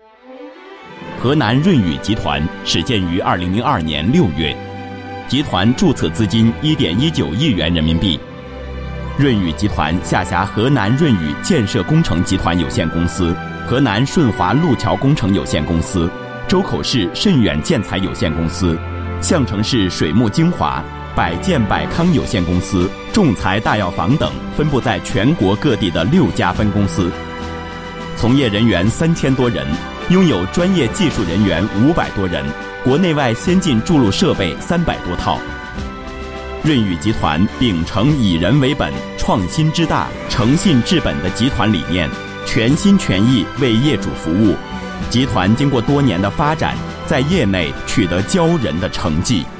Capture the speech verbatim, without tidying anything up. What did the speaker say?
河南润宇集团始建于二零零二年六月，集团注册资金一点一九亿元人民币。润宇集团下辖河南润宇建设工程集团有限公司、河南顺华路桥工程有限公司、周口市慎远建材有限公司、项城市水木精华、百健百康有限公司、众财大药房等分布在全国各地的六家分公司，从业人员三千多人，拥有专业技术人员五百多人，国内外先进筑路设备三百多套。润宇集团秉承以人为本、创新之大、诚信治本的集团理念，全心全意为业主服务。集团经过多年的发展，在业内取得骄人的成绩。